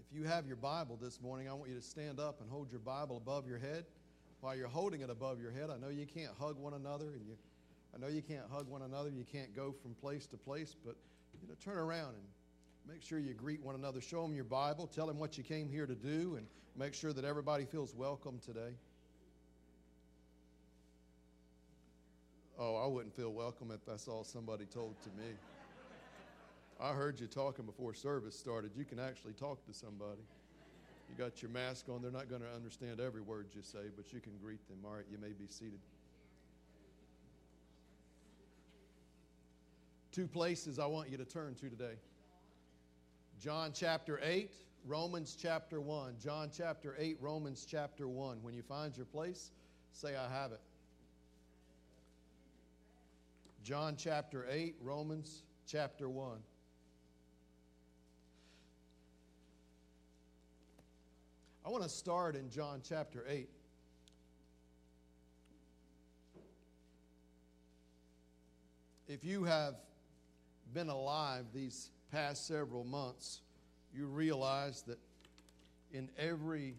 If you have your Bible this morning, I want you to stand up and hold your Bible above your head. While you're holding it above your head, I know you can't hug one another, You can't go from place to place, but turn around and make sure you greet one another. Show them your Bible. Tell them what you came here to do, and make sure that everybody feels welcome today. Oh, I wouldn't feel welcome if that's all somebody told to me. I heard you talking before service started. You can actually talk to somebody. You got your mask on. They're not going to understand every word you say, but you can greet them. All right, you may be seated. Two places I want you to turn to today. John chapter 8, Romans chapter 1. John chapter 8, Romans chapter 1. When you find your place, say, I have it. John chapter 8, Romans chapter 1. I want to start in John chapter 8. If you have been alive these past several months, you realize that in every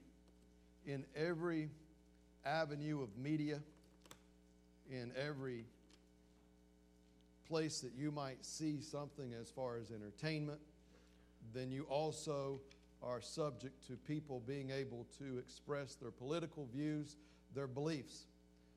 avenue of media, in every place that you might see something as far as entertainment, then you also are subject to people being able to express their political views, their beliefs.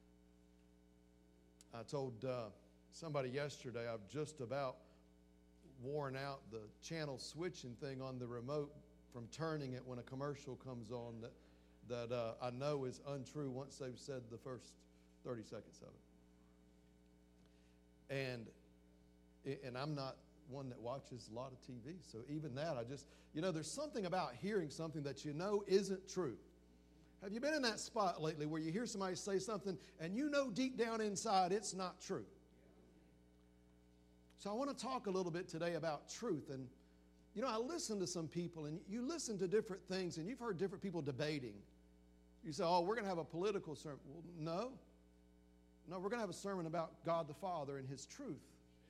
I told somebody yesterday I've just about worn out the channel switching thing on the remote from turning it when a commercial comes on that I know is untrue once they've said the first 30 seconds of it. And I'm not one that watches a lot of TV, so even that, there's something about hearing something that you know isn't true. Have you been in that spot lately where you hear somebody say something and you know deep down inside it's not true? So I want to talk a little bit today about truth. And, I listen to some people, and you listen to different things, and you've heard different people debating. You say, oh, we're going to have a political sermon. Well, no. No, we're going to have a sermon about God the Father and His truth.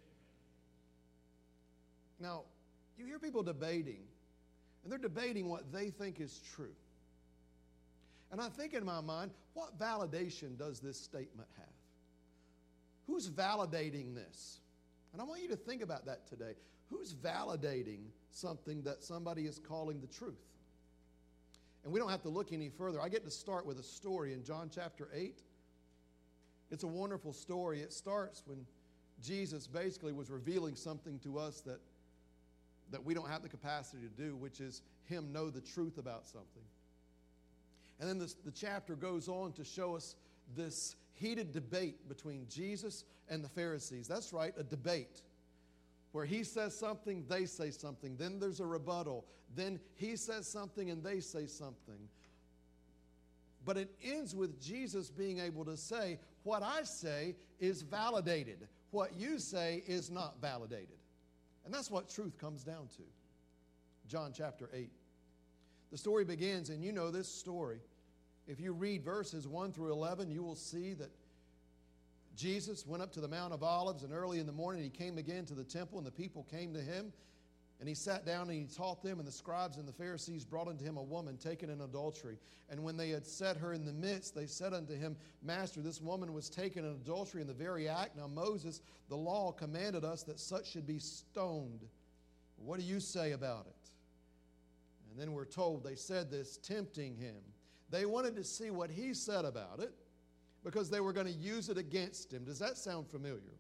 Now, you hear people debating, and they're debating what they think is true. And I think in my mind, what validation does this statement have? Who's validating this? And I want you to think about that today. Who's validating something that somebody is calling the truth? And we don't have to look any further. I get to start with a story in John chapter 8. It's a wonderful story. It starts when Jesus basically was revealing something to us that we don't have the capacity to do, which is Him know the truth about something. And then the chapter goes on to show us this heated debate between Jesus and the Pharisees. That's right, a debate where He says something, they say something. Then there's a rebuttal. Then He says something and they say something. But it ends with Jesus being able to say, what I say is validated. What you say is not validated. And that's what truth comes down to. John chapter 8. The story begins, and you know this story. If you read verses 1 through 11, you will see that Jesus went up to the Mount of Olives, and early in the morning He came again to the temple, and the people came to Him. And He sat down and He taught them, and the scribes and the Pharisees brought unto Him a woman taken in adultery. And when they had set her in the midst, they said unto Him, Master, this woman was taken in adultery in the very act. Now Moses, the law, commanded us that such should be stoned. What do you say about it? And then we're told they said this, tempting Him. They wanted to see what He said about it because they were going to use it against Him. Does that sound familiar?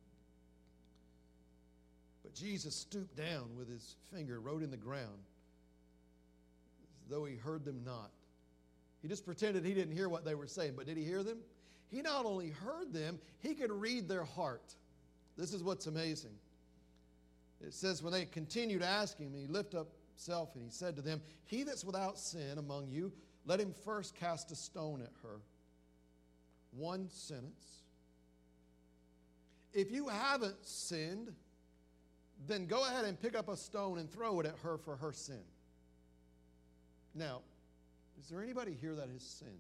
But Jesus stooped down with His finger, wrote in the ground, as though He heard them not. He just pretended He didn't hear what they were saying, but did He hear them? He not only heard them, He could read their heart. This is what's amazing. It says, when they continued asking Him, He lifted up Himself and He said to them, He that's without sin among you, let him first cast a stone at her. One sentence. If you haven't sinned, then go ahead and pick up a stone and throw it at her for her sin. Now, is there anybody here that has sinned?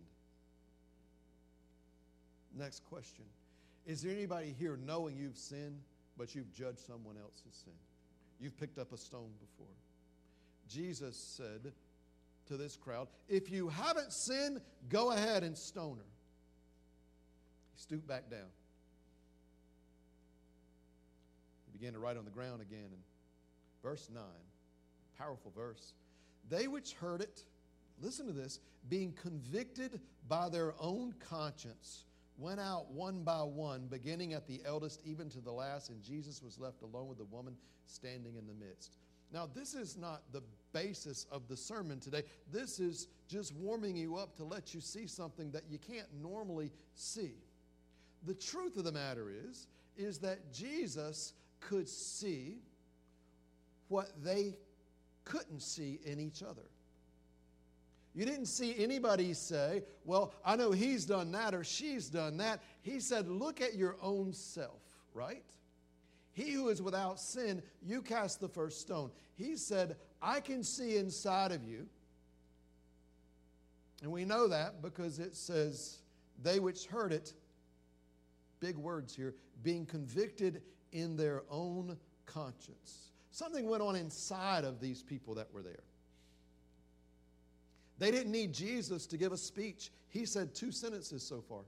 Next question. Is there anybody here knowing you've sinned, but you've judged someone else's sin? You've picked up a stone before. Jesus said, to this crowd, if you haven't sinned, go ahead and stone her. He stooped back down. He began to write on the ground again. And verse 9, powerful verse. They which heard it, listen to this, being convicted by their own conscience, went out one by one, beginning at the eldest even to the last, and Jesus was left alone with the woman standing in the midst. Now, this is not the basis of the sermon today. This is just warming you up to let you see something that you can't normally see. The truth of the matter is that Jesus could see what they couldn't see in each other. You didn't see anybody say, well, I know he's done that or she's done that. He said, look at your own self, right? He who is without sin, you cast the first stone. He said, I can see inside of you. And we know that because it says, they which heard it, big words here, being convicted in their own conscience. Something went on inside of these people that were there. They didn't need Jesus to give a speech. He said 2 sentences so far.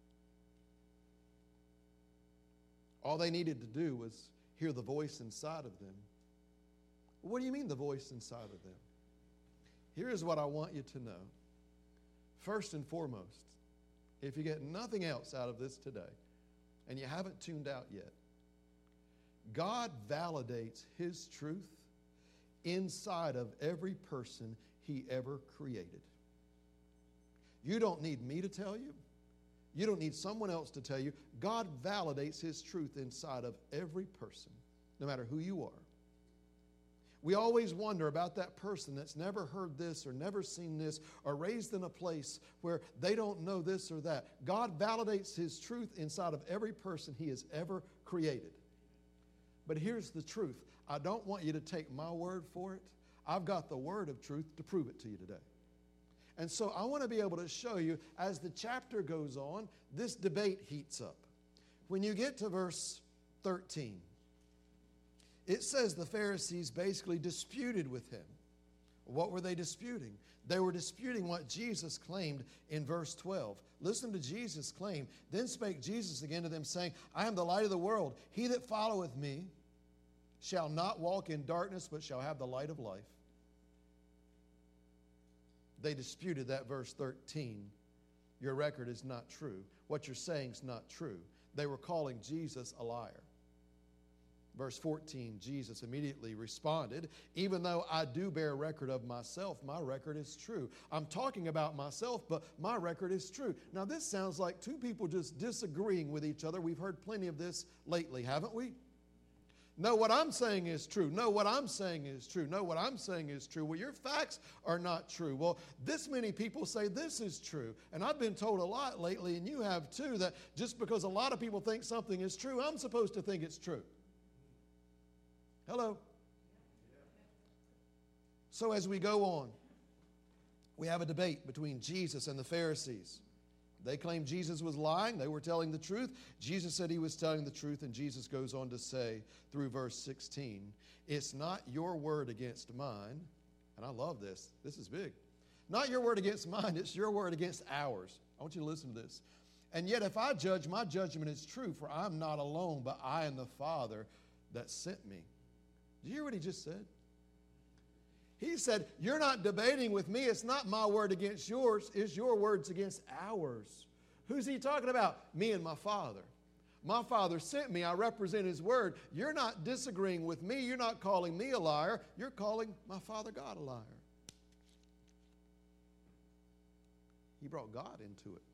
All they needed to do was hear the voice inside of them. What do you mean the voice inside of them? Here's what I want you to know. First and foremost, if you get nothing else out of this today, and you haven't tuned out yet, God validates His truth inside of every person He ever created. You don't need me to tell you. You don't need someone else to tell you. God validates His truth inside of every person, no matter who you are. We always wonder about that person that's never heard this or never seen this or raised in a place where they don't know this or that. God validates His truth inside of every person He has ever created. But here's the truth. I don't want you to take my word for it. I've got the word of truth to prove it to you today. And so I want to be able to show you, as the chapter goes on, this debate heats up. When you get to verse 13, it says the Pharisees basically disputed with him. What were they disputing? They were disputing what Jesus claimed in verse 12. Listen to Jesus' claim. Then spake Jesus again to them, saying, I am the light of the world. He that followeth me shall not walk in darkness, but shall have the light of life. They disputed that verse 13. Your record is not true. What you're saying is not true. They were calling Jesus a liar. Verse 14, Jesus immediately responded, even though I do bear record of myself, my record is true. I'm talking about myself, but my record is true. Now this sounds like two people just disagreeing with each other. We've heard plenty of this lately, haven't we? No, what I'm saying is true. No, what I'm saying is true. No, what I'm saying is true. Well, your facts are not true. Well, this many people say this is true. And I've been told a lot lately, and you have too, that just because a lot of people think something is true, I'm supposed to think it's true. Hello? So as we go on, we have a debate between Jesus and the Pharisees. They claimed Jesus was lying. They were telling the truth. Jesus said He was telling the truth, and Jesus goes on to say through verse 16, it's not your word against mine. And I love this. This is big. Not your word against mine. It's your word against ours. I want you to listen to this. And yet if I judge, my judgment is true, for I'm not alone, but I and the Father that sent me. Did you hear what He just said? He said, you're not debating with me. It's not my word against yours. It's your words against ours. Who's He talking about? Me and my Father. My Father sent me. I represent His word. You're not disagreeing with me. You're not calling me a liar. You're calling my Father God a liar. He brought God into it.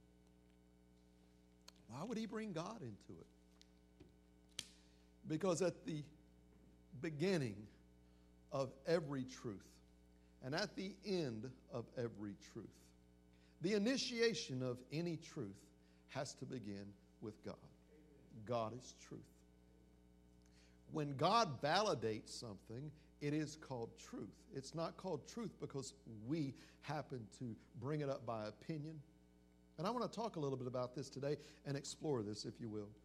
Why would He bring God into it? Because at the beginning of every truth, and at the end of every truth, the initiation of any truth has to begin with God. God is truth. When God validates something, it is called truth. It's not called truth because we happen to bring it up by opinion. And I want to talk a little bit about this today and explore this, if you will.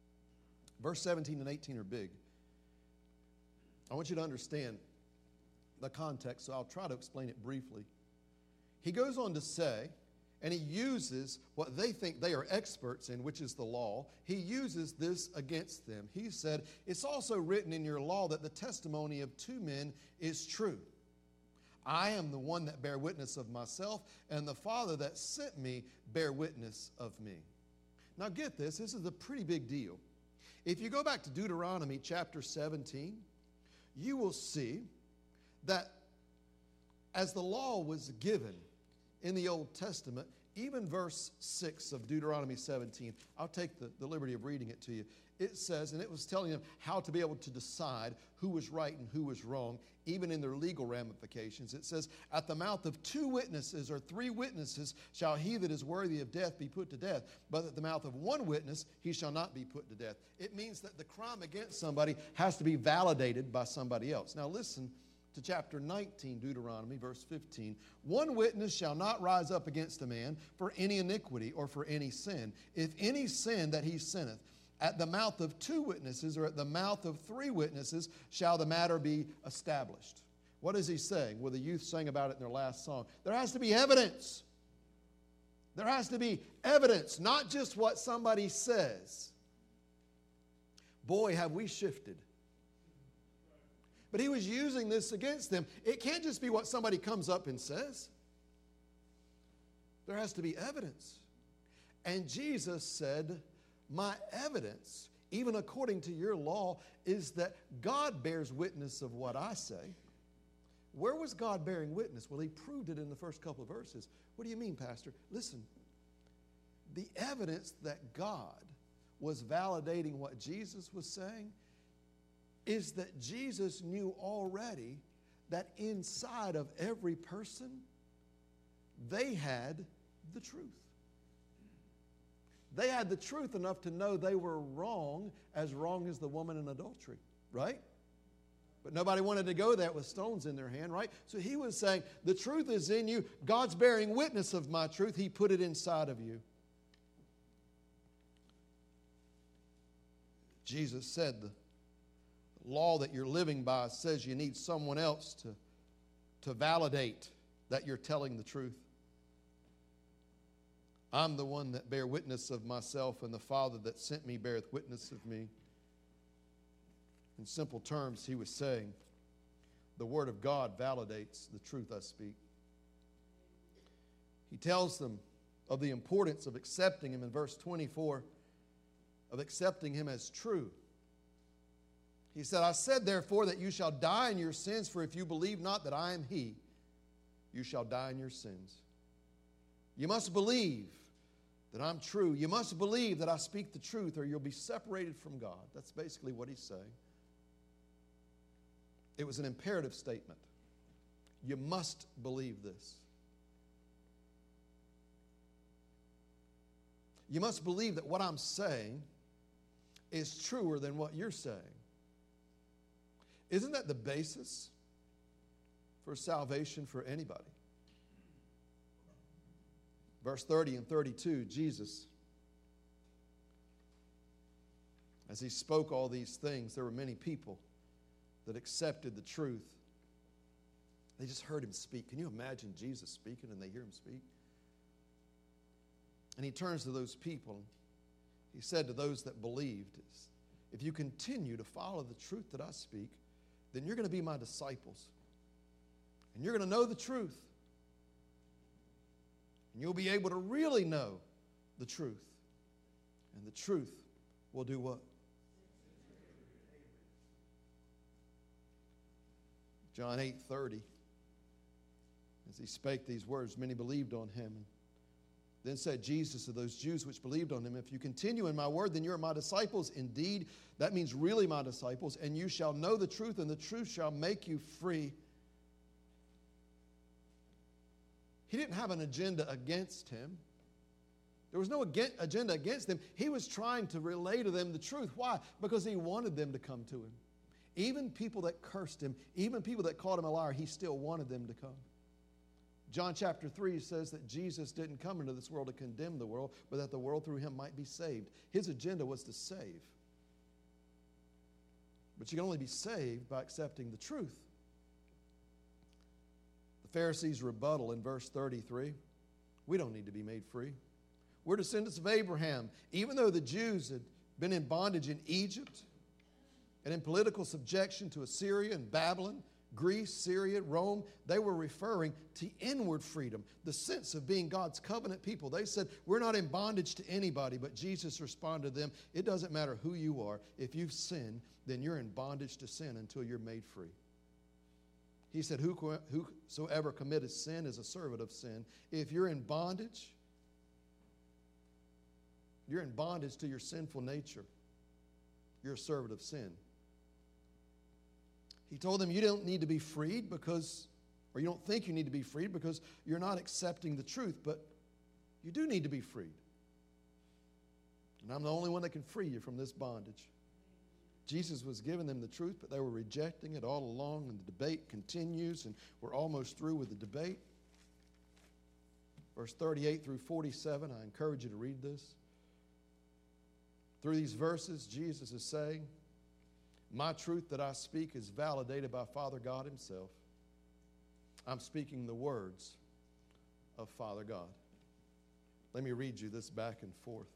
Verse 17 and 18 are big. I want you to understand the context, so I'll try to explain it briefly. He goes on to say, and he uses what they think they are experts in, which is the law. He uses this against them. He said, it's also written in your law that the testimony of two men is true. I am the one that bear witness of myself, and the Father that sent me bear witness of me. Now get this is a pretty big deal. If you go back to Deuteronomy chapter 17, you will see that as the law was given in the Old Testament, even verse 6 of Deuteronomy 17, I'll take the liberty of reading it to you. It says, and it was telling them how to be able to decide who was right and who was wrong, even in their legal ramifications. It says, at the mouth of two witnesses or three witnesses shall he that is worthy of death be put to death, but at the mouth of one witness he shall not be put to death. It means that the crime against somebody has to be validated by somebody else. Now listen to chapter 19, Deuteronomy, verse 15. One witness shall not rise up against a man for any iniquity or for any sin. If any sin that he sinneth, at the mouth of two witnesses or at the mouth of three witnesses shall the matter be established. What is he saying? Well, the youth sang about it in their last song. There has to be evidence. There has to be evidence, not just what somebody says. Boy, have we shifted. But he was using this against them. It can't just be what somebody comes up and says. There has to be evidence. And Jesus said, my evidence, even according to your law, is that God bears witness of what I say. Where was God bearing witness? Well, he proved it in the first couple of verses. What do you mean, Pastor? Listen, the evidence that God was validating what Jesus was saying is that Jesus knew already that inside of every person, they had the truth. They had the truth enough to know they were wrong as the woman in adultery, right? But nobody wanted to go there with stones in their hand, right? So he was saying, the truth is in you. God's bearing witness of my truth. He put it inside of you. Jesus said the law that you're living by says you need someone else to validate that you're telling the truth. I'm the one that bear witness of myself, and the Father that sent me beareth witness of me. In simple terms, he was saying, the Word of God validates the truth I speak. He tells them of the importance of accepting him in verse 24, of accepting him as true. He said, I said therefore that you shall die in your sins, for if you believe not that I am he, you shall die in your sins. You must believe that I'm true. You must believe that I speak the truth, or you'll be separated from God. That's basically what he's saying. It was an imperative statement. You must believe this. You must believe that what I'm saying is truer than what you're saying. Isn't that the basis for salvation for anybody? Verse 30 and 32, Jesus, as he spoke all these things, there were many people that accepted the truth. They just heard him speak. Can you imagine Jesus speaking and they hear him speak? And he turns to those people. He said to those that believed, if you continue to follow the truth that I speak, then you're going to be my disciples. And you're going to know the truth. And you'll be able to really know the truth. And the truth will do what? John 8:30. As he spake these words, many believed on him. And then said Jesus to those Jews which believed on him, if you continue in my word, then you are my disciples indeed. That means really my disciples. And you shall know the truth, and the truth shall make you free. He didn't have an agenda against him. There was no agenda against them. He was trying to relay to them the truth. Why? Because he wanted them to come to him. Even people that cursed him, even people that called him a liar, he still wanted them to come. John chapter 3 says that Jesus didn't come into this world to condemn the world, but that the world through him might be saved. His agenda was to save. But you can only be saved by accepting the truth. The Pharisees' rebuttal in verse 33, we don't need to be made free. We're descendants of Abraham. Even though the Jews had been in bondage in Egypt and in political subjection to Assyria and Babylon, Greece, Syria, Rome, they were referring to inward freedom, the sense of being God's covenant people. They said, we're not in bondage to anybody, but Jesus responded to them, it doesn't matter who you are. If you've sinned, then you're in bondage to sin until you're made free. He said, whosoever committeth sin is a servant of sin. If you're in bondage to your sinful nature. You're a servant of sin. He told them you don't need to be freed because, or you don't think you need to be freed because you're not accepting the truth, but you do need to be freed. And I'm the only one that can free you from this bondage. Jesus was giving them the truth, but they were rejecting it all along, and the debate continues, and we're almost through with the debate. Verse 38 through 47, I encourage you to read this. Through these verses, Jesus is saying, my truth that I speak is validated by Father God Himself. I'm speaking the words of Father God. Let me read you this back and forth.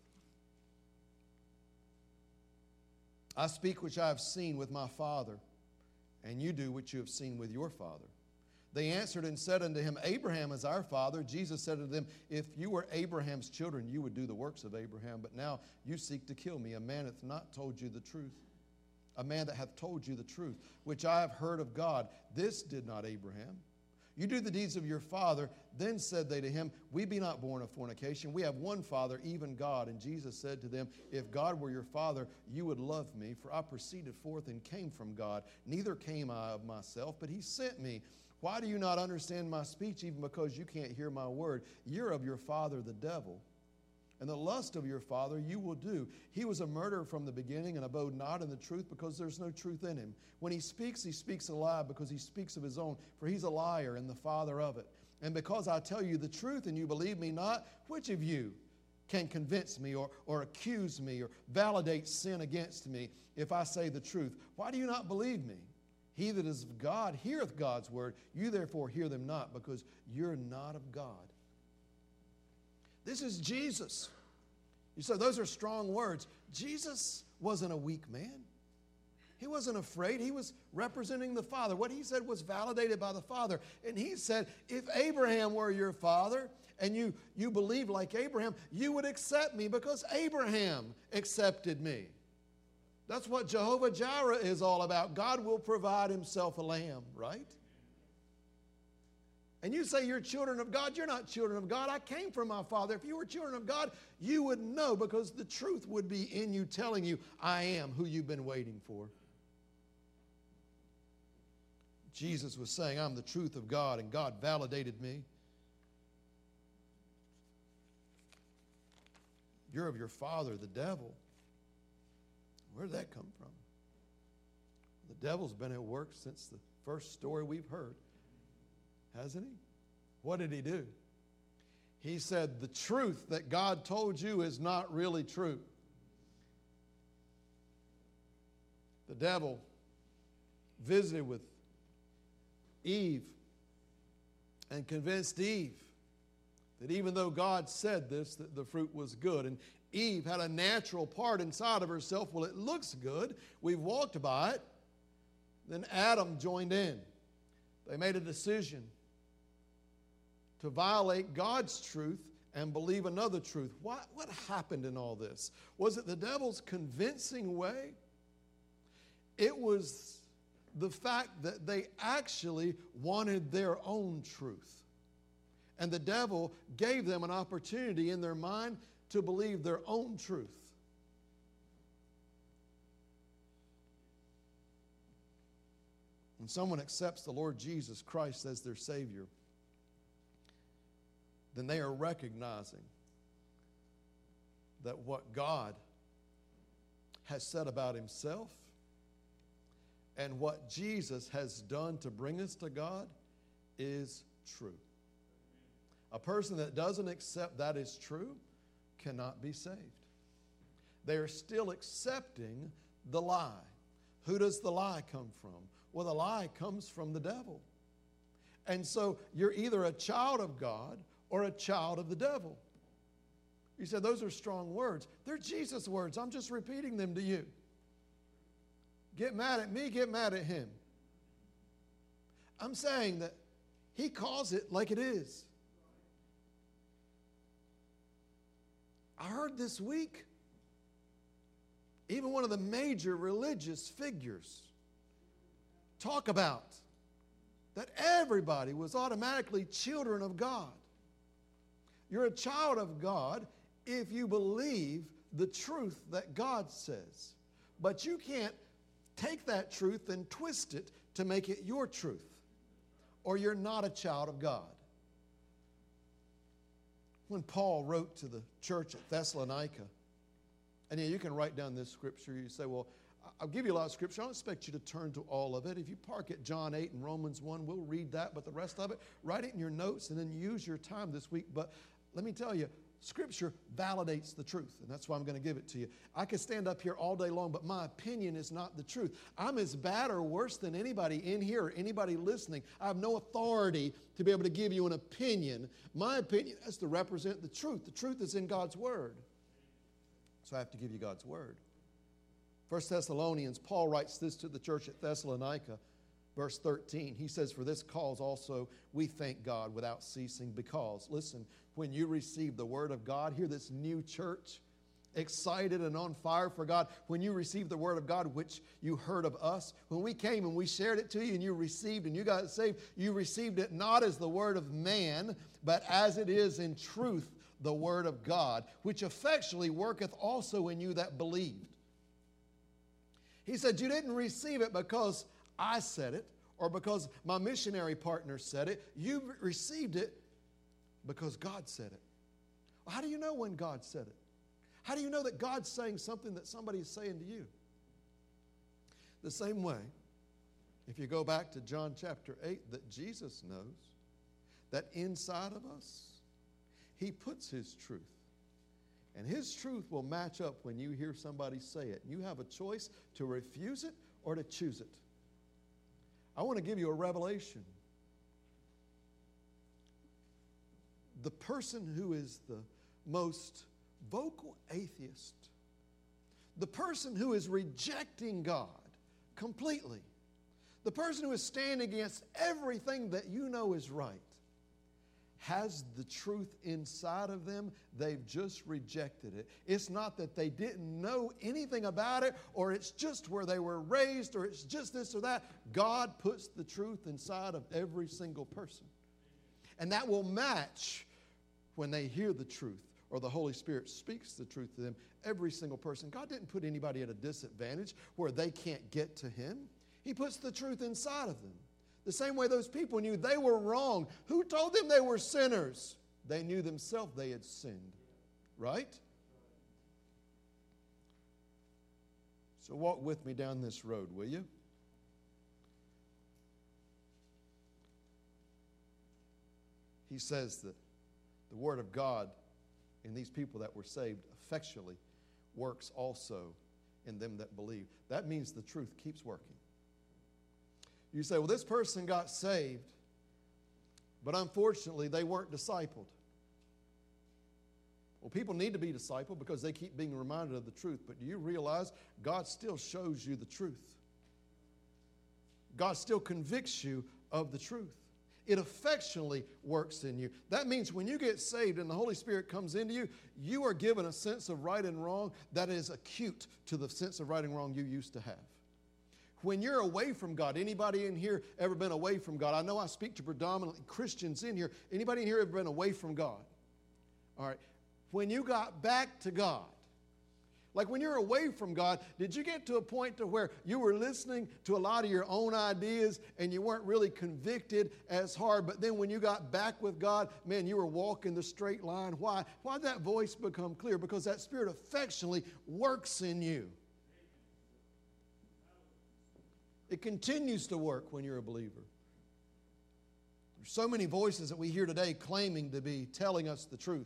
I speak which I have seen with my Father, and you do what you have seen with your father. They answered and said unto him, Abraham is our father. Jesus said unto them, if you were Abraham's children, you would do the works of Abraham. But now you seek to kill me, a man hath not told you the truth. A man that hath told you the truth, which I have heard of God. This did not Abraham. You do the deeds of your father. Then said they to him, we be not born of fornication. We have one Father, even God. And Jesus said to them, if God were your Father, you would love me, for I proceeded forth and came from God. Neither came I of myself, but He sent me. Why do you not understand my speech, even because you can't hear my word? You're of your father, the devil, and the lust of your father you will do. He was a murderer from the beginning and abode not in the truth, because there's no truth in him. When he speaks a lie, because he speaks of his own, for he's a liar and the father of it. And because I tell you the truth and you believe me not, which of you can convince me or accuse me or validate sin against me if I say the truth? Why do you not believe me? He that is of God heareth God's word. You therefore hear them not, because you're not of God. This is Jesus. You say, those are strong words. Jesus wasn't a weak man. He wasn't afraid. He was representing the Father. What He said was validated by the Father. And He said, if Abraham were your father and you believe like Abraham, you would accept me because Abraham accepted me. That's what Jehovah Jireh is all about. God will provide Himself a lamb, right? And you say you're children of God. You're not children of God. I came from my Father. If you were children of God, you would know, because the truth would be in you, telling you, I am who you've been waiting for. Jesus was saying, I'm the truth of God, and God validated me. You're of your father, the devil. Where did that come from? The devil's been at work since the first story we've heard, hasn't he? What did he do? He said, the truth that God told you is not really true. The devil visited with Eve and convinced Eve that even though God said this, that the fruit was good. And Eve had a natural part inside of herself. Well, it looks good. We've walked by it. Then Adam joined in. They made a decision to violate God's truth and believe another truth. What happened in all this? Was it the devil's convincing way? It was the fact that they actually wanted their own truth. And the devil gave them an opportunity in their mind to believe their own truth. When someone accepts the Lord Jesus Christ as their Savior, then they are recognizing that what God has said about Himself and what Jesus has done to bring us to God is true. A person that doesn't accept that is true cannot be saved. They are still accepting the lie. Who does the lie come from? Well, the lie comes from the devil. And so you're either a child of God or a child of the devil. You said those are strong words. They're Jesus' words. I'm just repeating them to you. Get mad at me, get mad at him. I'm saying that he calls it like it is. I heard this week, even one of the major religious figures talk about that everybody was automatically children of God. You're a child of God if you believe the truth that God says. But you can't take that truth and twist it to make it your truth, or you're not a child of God. When Paul wrote to the church at Thessalonica, and you can write down this scripture, you say, well, I'll give you a lot of scripture. I don't expect you to turn to all of it. If you park at John 8 and Romans 1, we'll read that, but the rest of it, write it in your notes and then use your time this week. But let me tell you, Scripture validates the truth, and that's why I'm going to give it to you. I could stand up here all day long, but my opinion is not the truth. I'm as bad or worse than anybody in here or anybody listening. I have no authority to be able to give you an opinion. My opinion is to represent the truth. The truth is in God's Word. So I have to give you God's Word. 1 Thessalonians, Paul writes this to the church at Thessalonica, verse 13. He says, for this cause also we thank God without ceasing, because, listen, when you receive the Word of God, hear this new church, excited and on fire for God, when you receive the Word of God, which you heard of us, when we came and we shared it to you and you received and you got saved, you received it not as the word of man, but as it is in truth the Word of God, which effectually worketh also in you that believed. He said, you didn't receive it because I said it or because my missionary partner said it. You received it because God said it. Well, how do you know when God said it? How do you know that God's saying something that somebody is saying to you? The same way, if you go back to John chapter 8, that Jesus knows that inside of us, He puts His truth. And His truth will match up when you hear somebody say it. You have a choice to refuse it or to choose it. I want to give you a revelation. The person who is the most vocal atheist, the person who is rejecting God completely, the person who is standing against everything that you know is right, has the truth inside of them. They've just rejected it. It's not that they didn't know anything about it, or it's just where they were raised, or it's just this or that. God puts the truth inside of every single person. And that will match when they hear the truth, or the Holy Spirit speaks the truth to them. Every single person. God didn't put anybody at a disadvantage where they can't get to Him. He puts the truth inside of them. The same way those people knew they were wrong. Who told them they were sinners? They knew themselves they had sinned. Right? So walk with me down this road, will you? He says that the Word of God in these people that were saved effectually works also in them that believe. That means the truth keeps working. You say, well, this person got saved, but unfortunately they weren't discipled. Well, people need to be discipled because they keep being reminded of the truth. But do you realize God still shows you the truth? God still convicts you of the truth. It affectionately works in you. That means when you get saved and the Holy Spirit comes into you, you are given a sense of right and wrong that is acute to the sense of right and wrong you used to have. When you're away from God, anybody in here ever been away from God? I know I speak to predominantly Christians in here. Anybody in here ever been away from God? All right. When you got back to God, like when you're away from God, did you get to a point to where you were listening to a lot of your own ideas and you weren't really convicted as hard, but then when you got back with God, man, you were walking the straight line? Why? Why did that voice become clear? Because that Spirit affectionately works in you. It continues to work when you're a believer. There's so many voices that we hear today claiming to be telling us the truth.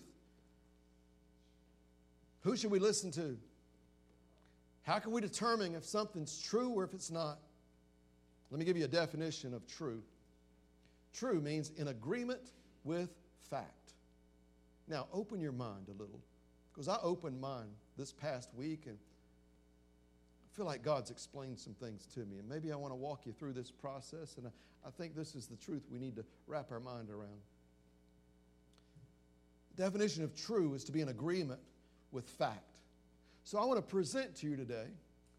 Who should we listen to? How can we determine if something's true or if it's not? Let me give you a definition of true. True means in agreement with fact. Now, open your mind a little, because I opened mine this past week, and I feel like God's explained some things to me, and maybe I want to walk you through this process, and I think this is the truth we need to wrap our mind around. The definition of true is to be in agreement with fact. So I want to present to you today,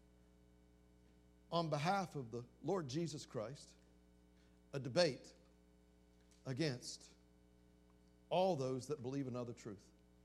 on behalf of the Lord Jesus Christ, a debate against all those that believe another truth.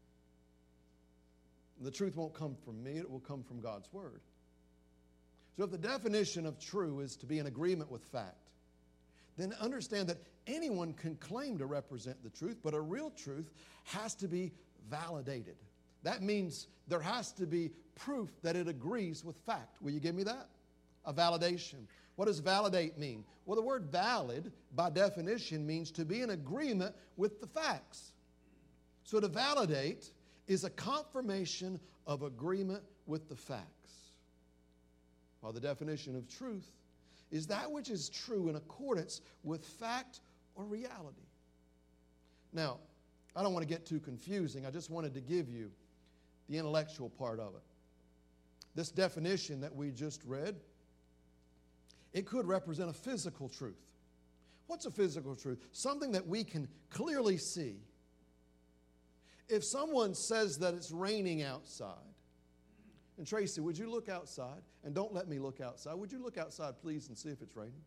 The truth won't come from me, it will come from God's Word. So if the definition of true is to be in agreement with fact, then understand that anyone can claim to represent the truth, but a real truth has to be validated. That means there has to be proof that it agrees with fact. Will you give me that? A validation. What does validate mean? Well, the word valid, by definition, means to be in agreement with the facts. So to validate is a confirmation of agreement with the facts. While the definition of truth is that which is true in accordance with fact or reality. Now, I don't want to get too confusing. I just wanted to give you the intellectual part of it. This definition that we just read, it could represent a physical truth. What's a physical truth? Something that we can clearly see. If someone says that it's raining outside, and Tracy, would you look outside? And don't let me look outside. Would you look outside, please, and see if it's raining?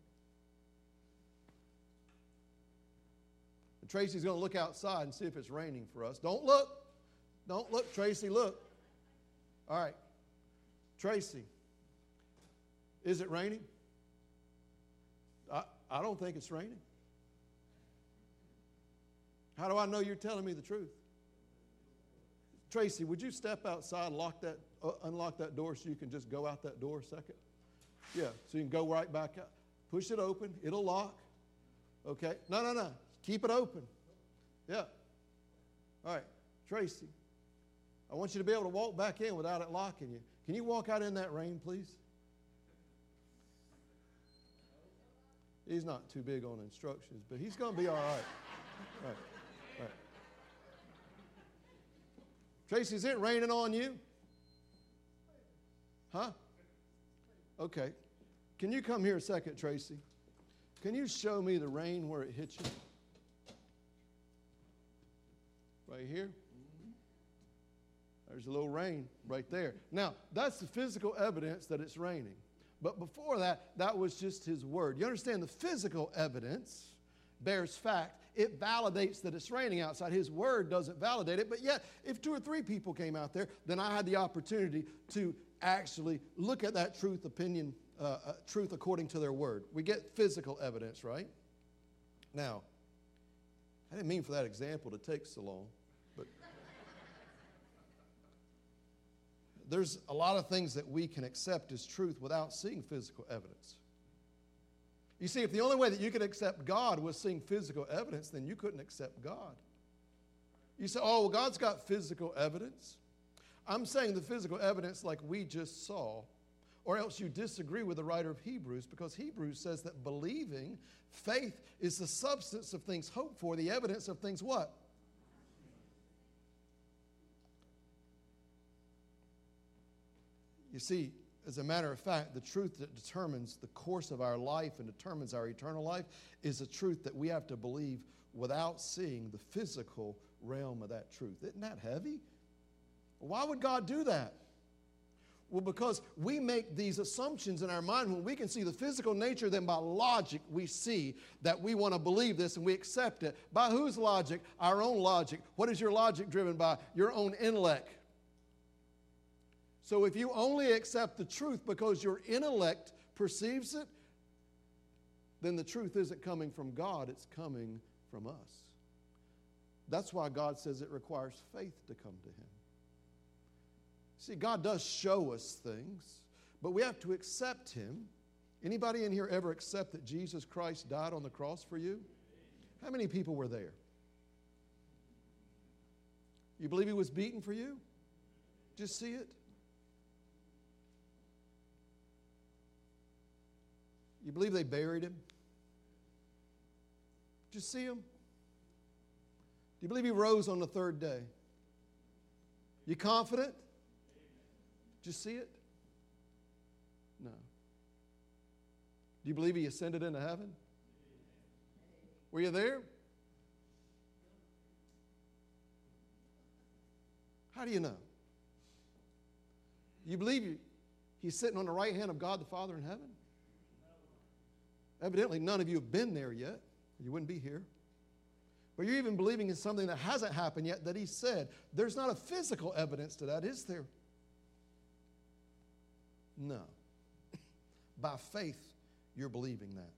And Tracy's going to look outside and see if it's raining for us. Don't look. Don't look, Tracy, look. All right. Tracy, is it raining? I don't think it's raining. How do I know you're telling me the truth? Tracy, would you step outside and unlock that door so you can just go out that door a second? Yeah, so you can go right back out. Push it open. It'll lock. Okay. No. Keep it open. Yeah. All right. Tracy, I want you to be able to walk back in without it locking you. Can you walk out in that rain, please? He's not too big on instructions, but he's going to be all right. All right. Tracy, is it raining on you? Huh? Okay. Can you come here a second, Tracy? Can you show me the rain where it hit you? Right here? There's a little rain right there. Now, that's the physical evidence that it's raining. But before that, that was just his word. You understand, the physical evidence bears fact. It validates that it's raining outside. His word doesn't validate it. But yet, if 2 or 3 people came out there, then I had the opportunity to actually look at that truth according to their word. We get physical evidence, right? Now, I didn't mean for that example to take so long, but there's a lot of things that we can accept as truth without seeing physical evidence. You see, if the only way that you could accept God was seeing physical evidence, then you couldn't accept God. You say, oh, well, God's got physical evidence. I'm saying the physical evidence like we just saw, or else you disagree with the writer of Hebrews, because Hebrews says that believing, faith is the substance of things hoped for, the evidence of things what? You see, as a matter of fact, the truth that determines the course of our life and determines our eternal life is a truth that we have to believe without seeing the physical realm of that truth. Isn't that heavy? Why would God do that? Well, because we make these assumptions in our mind when we can see the physical nature, then by logic we see that we want to believe this and we accept it. By whose logic? Our own logic. What is your logic driven by? Your own intellect. So if you only accept the truth because your intellect perceives it, then the truth isn't coming from God, it's coming from us. That's why God says it requires faith to come to Him. See, God does show us things, but we have to accept Him. Anybody in here ever accept that Jesus Christ died on the cross for you? How many people were there? You believe He was beaten for you? Just see it? You believe they buried Him? you see him? Do you believe he rose on the third day? You confident? Did you see it? No. Do you believe he ascended into heaven? Were you there? How do you know? You believe he's sitting on the right hand of God the Father in heaven? Evidently, none of you have been there yet. You wouldn't be here. But you're even believing in something that hasn't happened yet that he said. There's not a physical evidence to that, is there? No. By faith, you're believing that.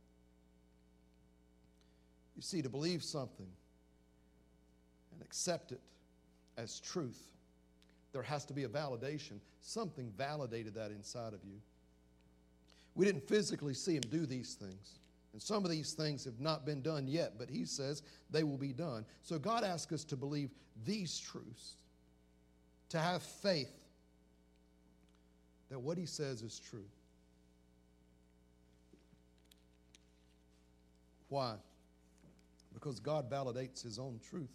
You see, to believe something and accept it as truth, there has to be a validation. Something validated that inside of you. We didn't physically see him do these things. And some of these things have not been done yet, but he says they will be done. So God asks us to believe these truths, to have faith that what he says is true. Why? Because God validates his own truth.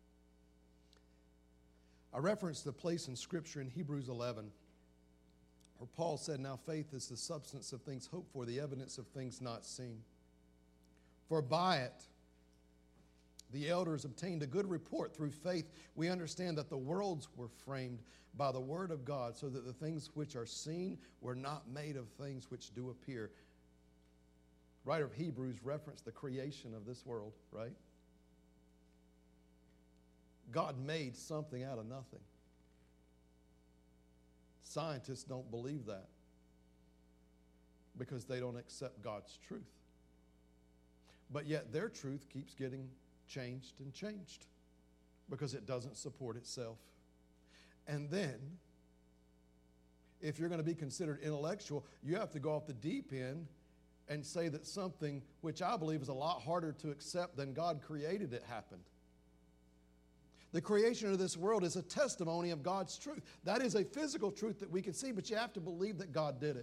I referenced the place in Scripture in Hebrews 11 where Paul said, now faith is the substance of things hoped for, the evidence of things not seen. For by it the elders obtained a good report. Through faith we understand that the worlds were framed by the word of God, so that the things which are seen were not made of things which do appear. The writer of Hebrews referenced the creation of this world, right? God made something out of nothing. Scientists don't believe that because they don't accept God's truth. But yet their truth keeps getting changed and changed because it doesn't support itself. And then, if you're going to be considered intellectual, you have to go off the deep end and say that something which I believe is a lot harder to accept than God created it happened. The creation of this world is a testimony of God's truth. That is a physical truth that we can see, but you have to believe that God did it.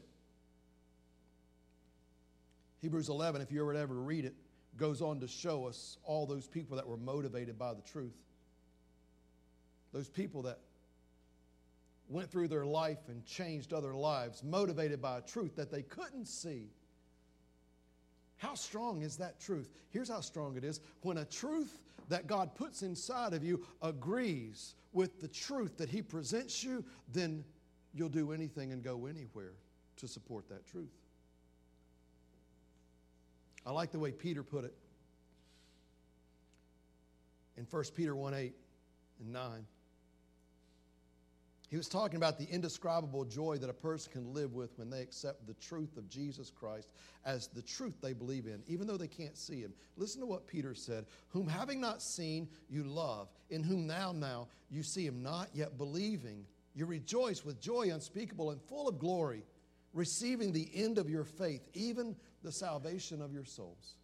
Hebrews 11, if you were to ever read it, goes on to show us all those people that were motivated by the truth. Those people that went through their life and changed other lives, motivated by a truth that they couldn't see. How strong is that truth? Here's how strong it is. When a truth that God puts inside of you agrees with the truth that he presents you, then you'll do anything and go anywhere to support that truth. I like the way Peter put it in 1 Peter 1:8 and 9. He was talking about the indescribable joy that a person can live with when they accept the truth of Jesus Christ as the truth they believe in, even though they can't see him. Listen to what Peter said. Whom having not seen, you love, in whom now you see him not, yet believing, you rejoice with joy unspeakable and full of glory, receiving the end of your faith, even the salvation of your souls.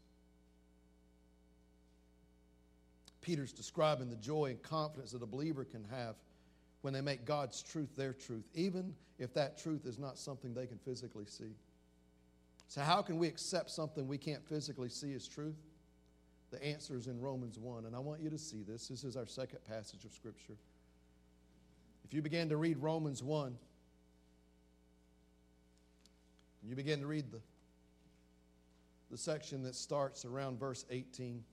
Peter's describing the joy and confidence that a believer can have when they make God's truth their truth, even if that truth is not something they can physically see. So how can we accept something we can't physically see as truth? The answer is in Romans 1, and I want you to see this. This is our second passage of Scripture. If you begin to read Romans 1, and you begin to read the section that starts around verse 18,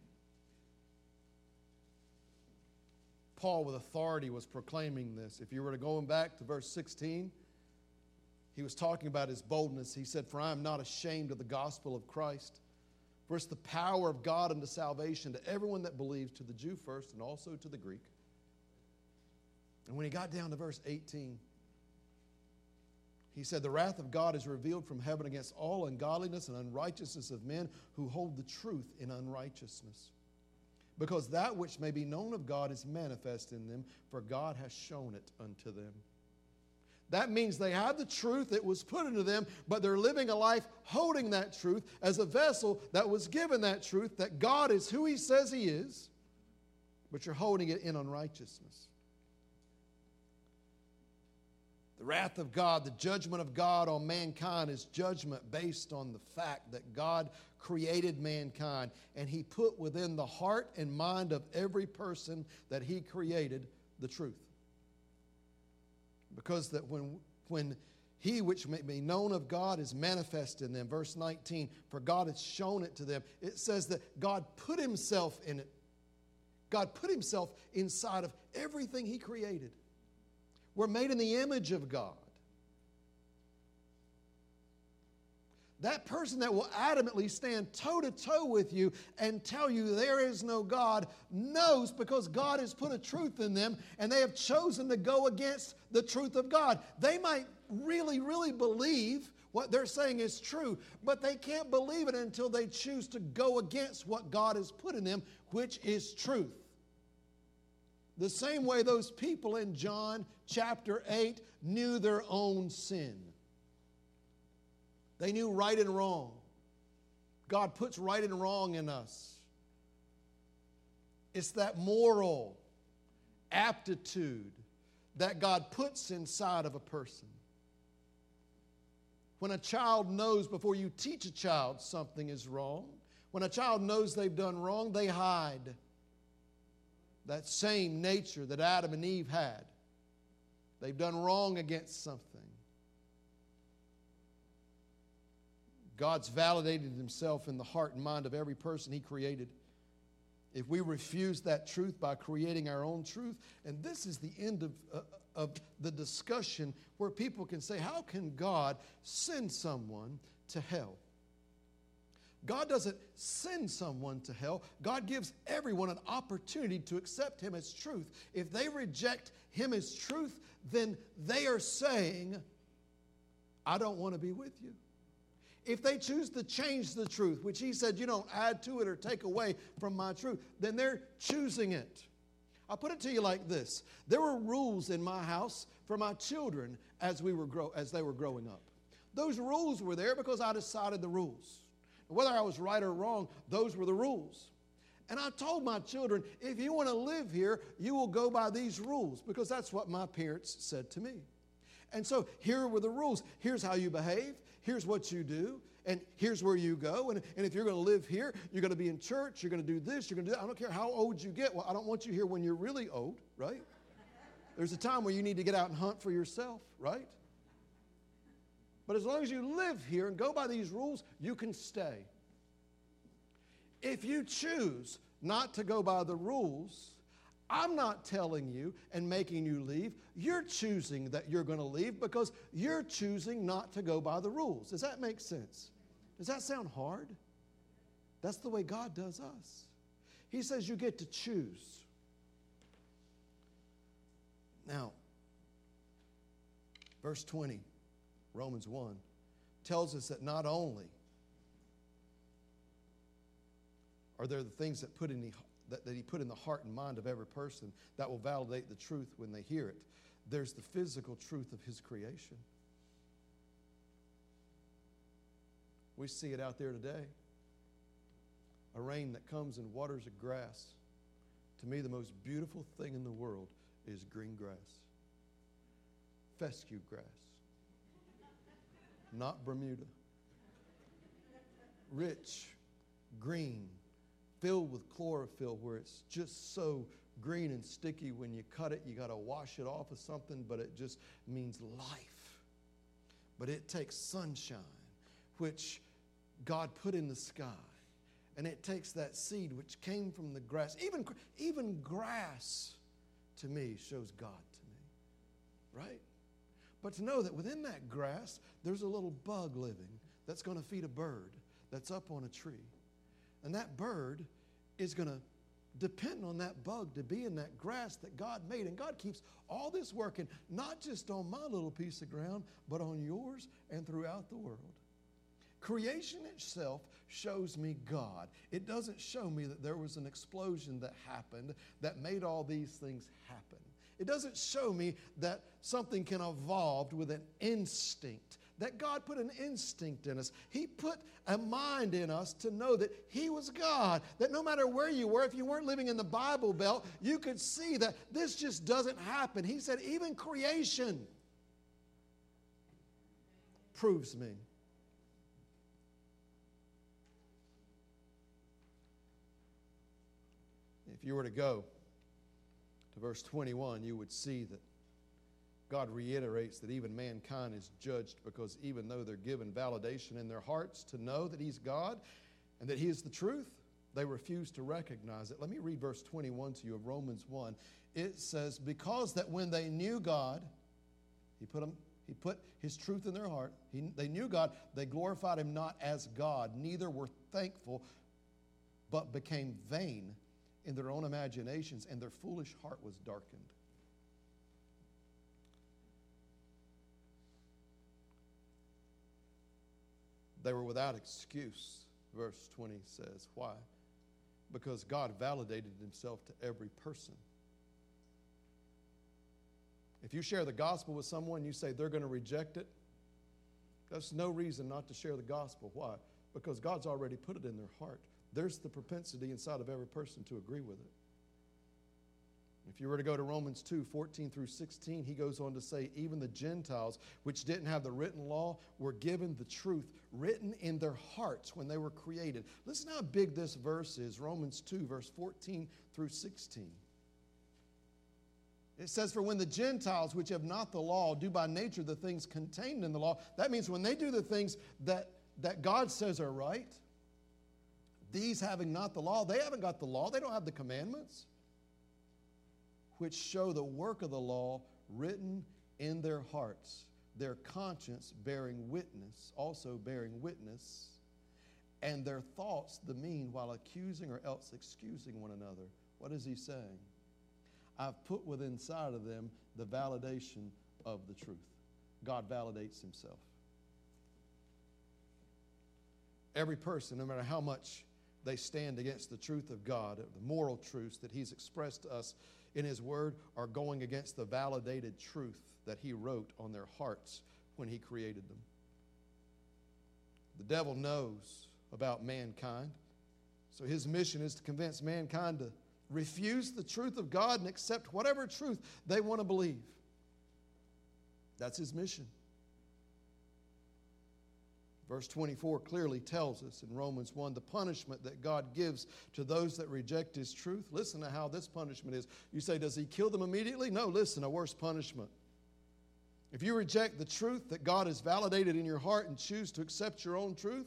Paul with authority was proclaiming this. If you were to go back to verse 16, he was talking about his boldness. He said, for I am not ashamed of the gospel of Christ, for it's the power of God unto salvation to everyone that believes, to the Jew first and also to the Greek. And when he got down to verse 18, he said, the wrath of God is revealed from heaven against all ungodliness and unrighteousness of men who hold the truth in unrighteousness. Because that which may be known of God is manifest in them, for God has shown it unto them. That means they have the truth that was put into them, but they're living a life holding that truth as a vessel that was given that truth, that God is who he says he is, but you're holding it in unrighteousness. The wrath of God, the judgment of God on mankind is judgment based on the fact that God created mankind and He put within the heart and mind of every person that He created the truth. Because that when He which may be known of God is manifest in them, verse 19, for God has shown it to them. It says that God put Himself in it. God put Himself inside of everything He created. We're made in the image of God. That person that will adamantly stand toe-to-toe with you and tell you there is no God knows, because God has put a truth in them and they have chosen to go against the truth of God. They might really, really believe what they're saying is true, but they can't believe it until they choose to go against what God has put in them, which is truth. The same way those people in John chapter 8 knew their own sin. They knew right and wrong. God puts right and wrong in us. It's that moral aptitude that God puts inside of a person. When a child knows, before you teach a child something is wrong, when a child knows they've done wrong, they hide that same nature that Adam and Eve had. They've done wrong against something. God's validated Himself in the heart and mind of every person He created. If we refuse that truth by creating our own truth, and this is the end of the discussion where people can say, how can God send someone to hell? God doesn't send someone to hell. God gives everyone an opportunity to accept Him as truth. If they reject Him as truth, then they are saying, I don't want to be with you. If they choose to change the truth, which He said, you don't add to it or take away from my truth, then they're choosing it. I'll put it to you like this. There were rules in my house for my children as they were growing up. Those rules were there because I decided the rules. Whether I was right or wrong, those were the rules. And I told my children, if you want to live here, you will go by these rules, because that's what my parents said to me. And so here were the rules. Here's how you behave. Here's what you do. And here's where you go. And if you're going to live here, you're going to be in church. You're going to do this. You're going to do that. I don't care how old you get. Well, I don't want you here when you're really old, right? There's a time where you need to get out and hunt for yourself, right? But as long as you live here and go by these rules, you can stay. If you choose not to go by the rules, I'm not telling you and making you leave. You're choosing that you're going to leave because you're choosing not to go by the rules. Does that make sense? Does that sound hard? That's the way God does us. He says you get to choose. Now, verse 20. Romans 1 tells us that not only are there the things that He put in the heart and mind of every person that will validate the truth when they hear it, there's the physical truth of His creation. We see it out there today. A rain that comes and waters a grass. To me, the most beautiful thing in the world is green grass. Fescue grass. Not Bermuda. Rich, green, filled with chlorophyll, where it's just so green and sticky. When you cut it, you got to wash it off of something, but it just means life. But it takes sunshine, which God put in the sky, and it takes that seed which came from the grass. Even grass, to me, shows God to me, right? But to know that within that grass, there's a little bug living that's going to feed a bird that's up on a tree. And that bird is going to depend on that bug to be in that grass that God made. And God keeps all this working, not just on my little piece of ground, but on yours and throughout the world. Creation itself shows me God. It doesn't show me that there was an explosion that happened that made all these things happen. It doesn't show me that something can evolve with an instinct, that God put an instinct in us. He put a mind in us to know that He was God, that no matter where you were, if you weren't living in the Bible Belt, you could see that this just doesn't happen. He said even creation proves me. If you were to go to verse 21, you would see that God reiterates that even mankind is judged because even though they're given validation in their hearts to know that He's God and that He is the truth, they refuse to recognize it. Let me read verse 21 to you of Romans 1. It says, because that when they knew God, He put His truth in their heart. They knew God. They glorified Him not as God, neither were thankful, but became vain in their own imaginations, and their foolish heart was darkened. They were without excuse, verse 20 says. Why? Because God validated Himself to every person. If you share the gospel with someone, you say they're going to reject it, that's no reason not to share the gospel. Why? Because God's already put it in their heart. There's the propensity inside of every person to agree with it. If you were to go to Romans 2, 14 through 16, he goes on to say, even the Gentiles, which didn't have the written law, were given the truth written in their hearts when they were created. Listen how big this verse is, Romans 2, verse 14 through 16. It says, for when the Gentiles, which have not the law, do by nature the things contained in the law, that means when they do the things that God says are right, these having not the law, they haven't got the law, they don't have the commandments, which show the work of the law written in their hearts, their conscience bearing witness, also bearing witness, and their thoughts the mean while accusing or else excusing one another. What is he saying? I've put within inside of them the validation of the truth. God validates Himself. Every person, no matter how much they stand against the truth of God, the moral truths that He's expressed to us in His Word, are going against the validated truth that He wrote on their hearts when He created them. The devil knows about mankind, so his mission is to convince mankind to refuse the truth of God and accept whatever truth they want to believe. That's his mission. Verse 24 clearly tells us in Romans 1 the punishment that God gives to those that reject His truth. Listen to how this punishment is. You say, does He kill them immediately? No, listen, a worse punishment. If you reject the truth that God has validated in your heart and choose to accept your own truth,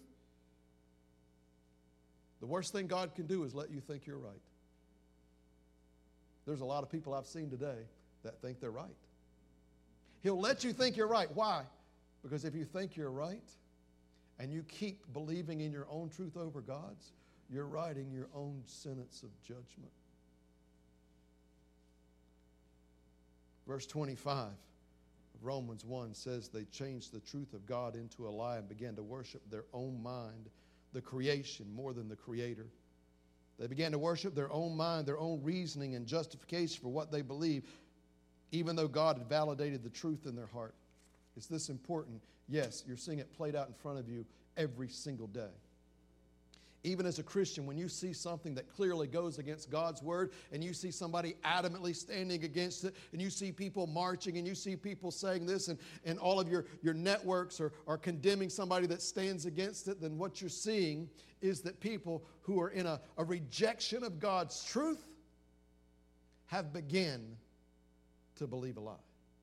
the worst thing God can do is let you think you're right. There's a lot of people I've seen today that think they're right. He'll let you think you're right. Why? Because if you think you're right, and you keep believing in your own truth over God's, you're writing your own sentence of judgment. Verse 25 of Romans 1 says they changed the truth of God into a lie and began to worship their own mind, the creation, more than the Creator. They began to worship their own mind, their own reasoning and justification for what they believe, even though God had validated the truth in their heart. Is this important? Yes, you're seeing it played out in front of you every single day. Even as a Christian, when you see something that clearly goes against God's Word, and you see somebody adamantly standing against it, and you see people marching, and you see people saying this, and all of your networks are condemning somebody that stands against it, then what you're seeing is that people who are in a rejection of God's truth have begun to believe a lie.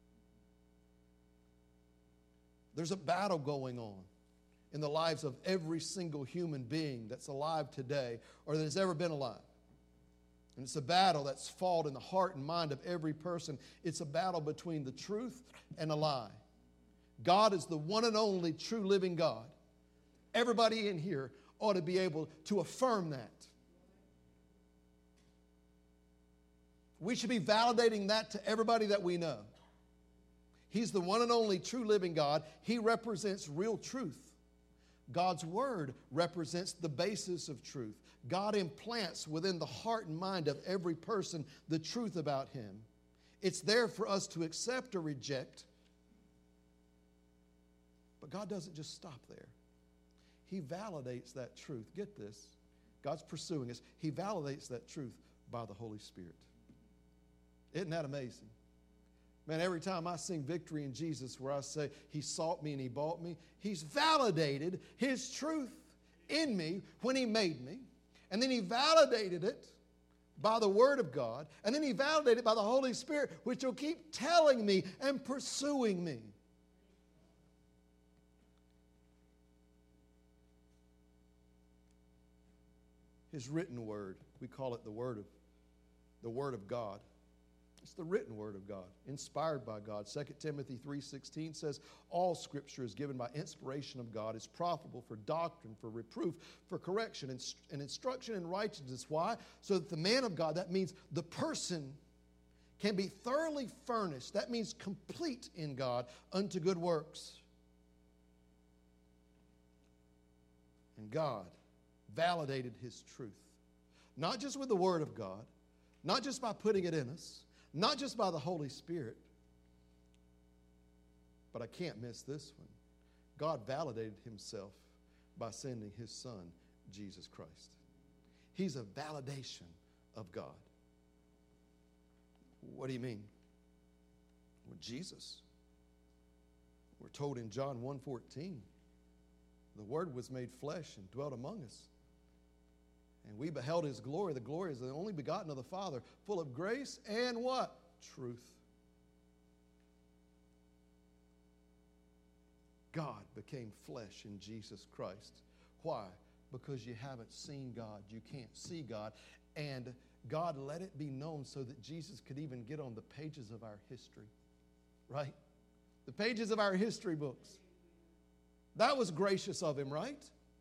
There's a battle going on in the lives of every single human being that's alive today or that has ever been alive. And it's a battle that's fought in the heart and mind of every person. It's a battle between the truth and a lie. God is the one and only true living God. Everybody in here ought to be able to affirm that. We should be validating that to everybody that we know. He's the one and only true living God. He represents real truth. God's Word represents the basis of truth. God implants within the heart and mind of every person the truth about Him. It's there for us to accept or reject. But God doesn't just stop there. He validates that truth. Get this. God's pursuing us. He validates that truth by the Holy Spirit. Isn't that amazing? Man, every time I sing Victory in Jesus, where I say He sought me and He bought me, He's validated His truth in me when He made me. And then He validated it by the Word of God. And then He validated it by the Holy Spirit, which will keep telling me and pursuing me. His written Word, we call it the Word of God. It's the written Word of God, inspired by God. 2 Timothy 3:16 says, all Scripture is given by inspiration of God, is profitable for doctrine, for reproof, for correction, and instruction in righteousness. Why? So that the man of God, that means the person, can be thoroughly furnished. That means complete in God unto good works. And God validated His truth, not just with the Word of God, not just by putting it in us, not just by the Holy Spirit, but I can't miss this one. God validated Himself by sending His Son, Jesus Christ. He's a validation of God. What do you mean? Well, Jesus. We're told in John 1:14, the Word was made flesh and dwelt among us. And we beheld His glory. The glory is the only begotten of the Father, full of grace and what? Truth. God became flesh in Jesus Christ. Why? Because you haven't seen God. You can't see God. And God let it be known so that Jesus could even get on the pages of our history. Right? The pages of our history books. That was gracious of Him, right?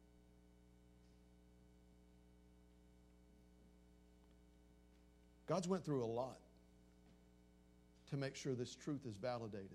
God's went through a lot to make sure this truth is validated.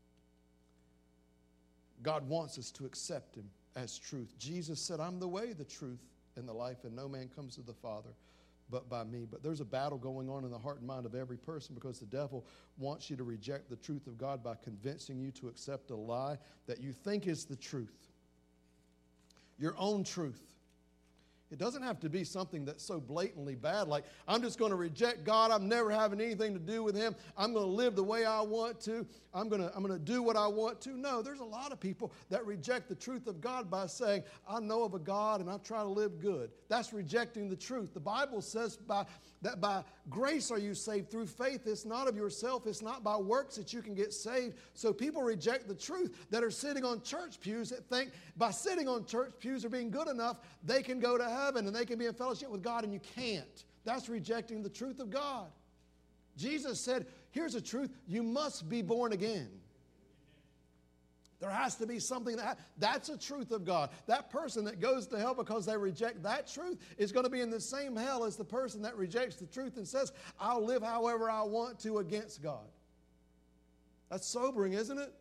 God wants us to accept Him as truth. Jesus said, I'm the way, the truth, and the life, and no man comes to the Father but by me. But there's a battle going on in the heart and mind of every person because the devil wants you to reject the truth of God by convincing you to accept a lie that you think is the truth, your own truth. It doesn't have to be something that's so blatantly bad, like, I'm just going to reject God. I'm never having anything to do with Him. I'm going to live the way I want to. I'm going to do what I want to. No, there's a lot of people that reject the truth of God by saying, I know of a God and I try to live good. That's rejecting the truth. The Bible says that by grace are you saved through faith. It's not of yourself. It's not by works that you can get saved. So people reject the truth that are sitting on church pews that think by sitting on church pews or being good enough, they can go to heaven and they can be in fellowship with God, and you can't. That's rejecting the truth of God. Jesus said, here's the truth, you must be born again. There has to be something that's a truth of God. That person that goes to hell because they reject that truth is going to be in the same hell as the person that rejects the truth and says, I'll live however I want to against God. That's sobering, isn't it?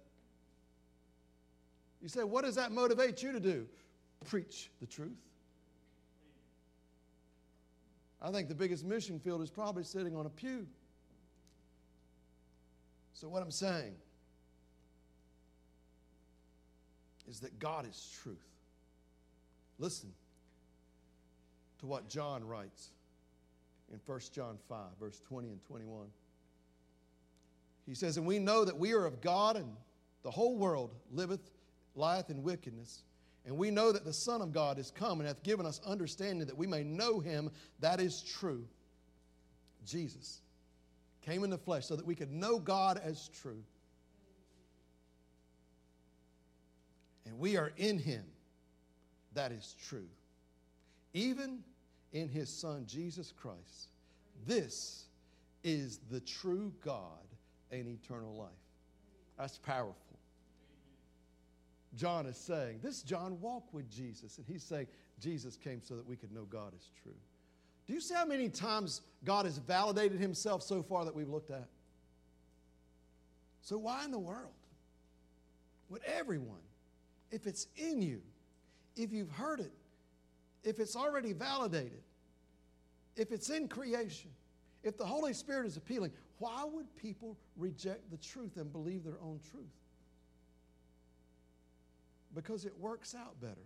You say, what does that motivate you to do? Preach the truth. I think the biggest mission field is probably sitting on a pew. So what I'm saying is that God is truth. Listen to what John writes in 1 John 5, verse 20 and 21. He says, and we know that we are of God, and the whole world lieth in wickedness. And we know that the Son of God is come and hath given us understanding that we may know Him that is true. Jesus came in the flesh so that we could know God as true. And we are in Him that is true. Even in His Son, Jesus Christ. This is the true God and eternal life. That's powerful. John is saying, this John walked with Jesus, and he's saying Jesus came so that we could know God is true. Do you see how many times God has validated Himself so far that we've looked at? So why in the world would everyone, if it's in you, if you've heard it, if it's already validated, if it's in creation, if the Holy Spirit is appealing, why would people reject the truth and believe their own truth? Because it works out better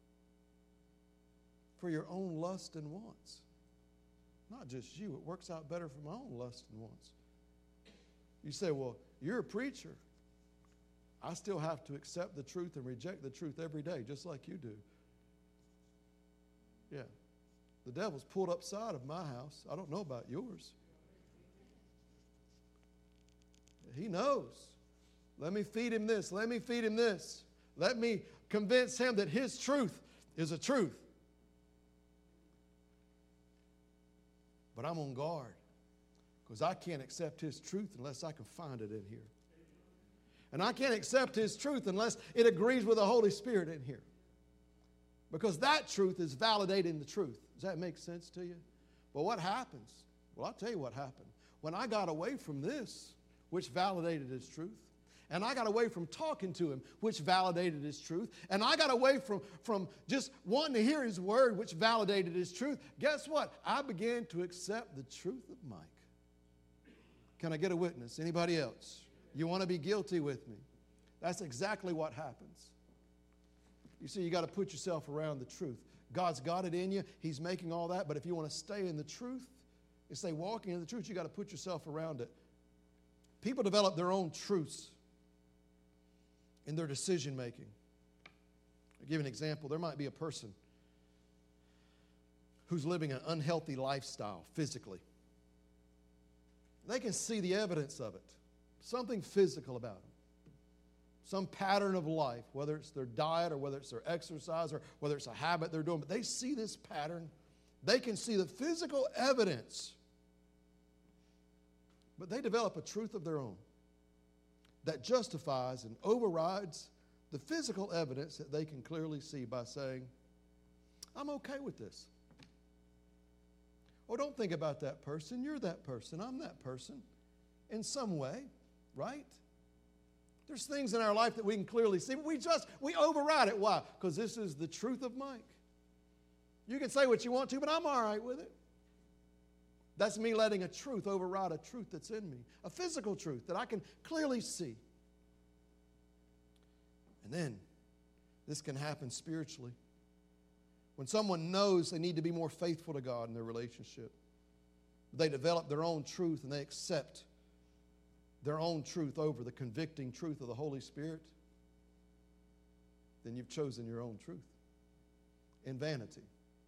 for your own lust and wants. Not just you, it works out better for my own lust and wants. You say, well, you're a preacher. I still have to accept the truth and reject the truth every day, just like you do. Yeah. The devil's pulled upside of my house. I don't know about yours. He knows. Let me feed him this. Let me feed him this. Let me convince him that his truth is a truth. But I'm on guard because I can't accept his truth unless I can find it in here. And I can't accept his truth unless it agrees with the Holy Spirit in here. Because that truth is validating the truth. Does that make sense to you? Well, what happens? Well, I'll tell you what happened. When I got away from this, which validated his truth, and I got away from talking to him, which validated his truth, and I got away from just wanting to hear his word, which validated his truth, guess what? I began to accept the truth of Mike. Can I get a witness? Anybody else? You want to be guilty with me? That's exactly what happens. You see, you got to put yourself around the truth. God's got it in you. He's making all that. But if you want to stay in the truth and stay walking in the truth, you got to put yourself around it. People develop their own truths in their decision making. I'll give you an example. There might be a person who's living an unhealthy lifestyle physically. They can see the evidence of it. Something physical about them. Some pattern of life, whether it's their diet or whether it's their exercise or whether it's a habit they're doing. But they see this pattern. They can see the physical evidence. But they develop a truth of their own that justifies and overrides the physical evidence that they can clearly see by saying, I'm okay with this. Oh, don't think about that person. You're that person. I'm that person. In some way, right? There's things in our life that we can clearly see, but we override it. Why? Because this is the truth of Mike. You can say what you want to, but I'm all right with it. That's me letting a truth override a truth that's in me, a physical truth that I can clearly see. And then this can happen spiritually. When someone knows they need to be more faithful to God in their relationship, they develop their own truth and they accept their own truth over the convicting truth of the Holy Spirit, then you've chosen your own truth in vanity.